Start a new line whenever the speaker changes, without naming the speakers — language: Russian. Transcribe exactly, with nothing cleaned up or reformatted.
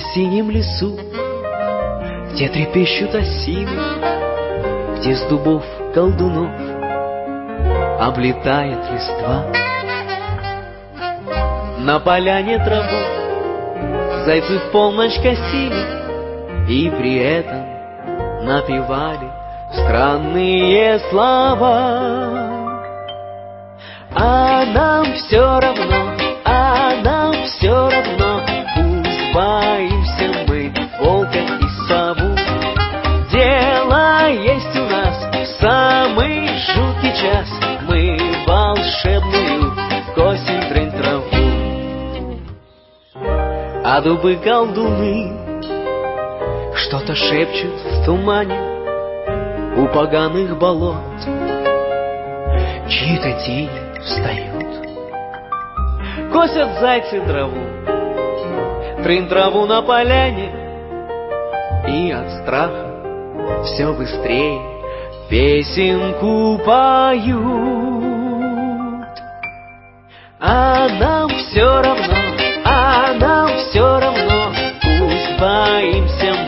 темно-синем лесу, где трепещут осины, где с дубов колдунов облетает листва. На поляне траву зайцы в полночь косили и при этом напевали странные слова. А нам все равно, а нам все равно, пусть боимся мы волка и сову. Дело есть у нас в самый жуткий час, мы волшебную косим трынь траву. А дубы-колдуны что-то шепчут в тумане у поганых болот. Чьи-то тени встают, косят зайцы траву, трынь траву на поляне, и от страха все быстрее песенку поют. А нам все равно, а нам все равно, пусть боимся